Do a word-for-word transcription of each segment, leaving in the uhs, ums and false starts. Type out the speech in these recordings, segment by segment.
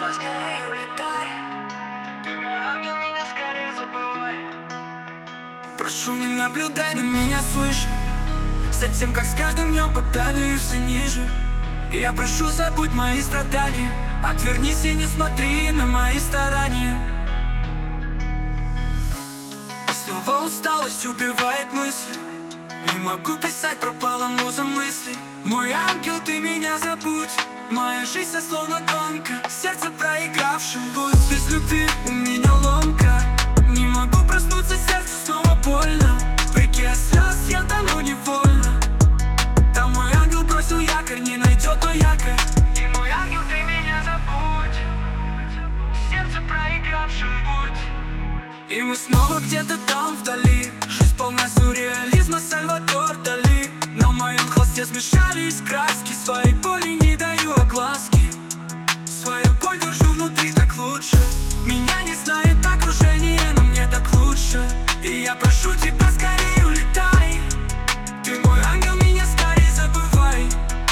поскорее улетай. Ты мой ангел, меня скорее забывай. Прошу, не наблюдай на меня свыше, затем, как с каждым днем падаю все ниже. Я прошу, забудь мои страдания, отвернись и не смотри на мои старания. Снова усталость убивает мысли, не могу писать, пропала муза мыслей. Мой ангел, ты меня забудь, моя жизнь словно гонка, сердце проигравшим будет. Без любви у меня ломка, не могу проснуться, сердцу снова больно. В реке слез я тону невольно, там мой ангел бросил якорь, не найдет то якорь. И мой ангел, ты меня забудь, сердце проигравшим будь. И мы снова где-то там вдали, жизнь полна сюрреализма, Сальвадор Дали. На моем холсте смешались краски, своей боли не даю огласки. Свою боль держу внутри, так лучше. Меня не знает окружение, но мне так лучше. И я прошу тебя, скорее улетай. Ты мой ангел, меня скорее забывай.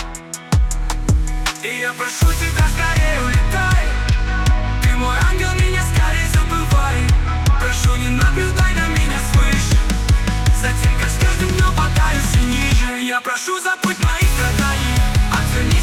И я прошу тебя, скорее улетай. Ты мой ангел, меня скорее забывай. Прошу, не наблюдай на меня свыше, затем, как с каждым днем падаю все ниже. Я прошу, забудь мои страдания, отвернись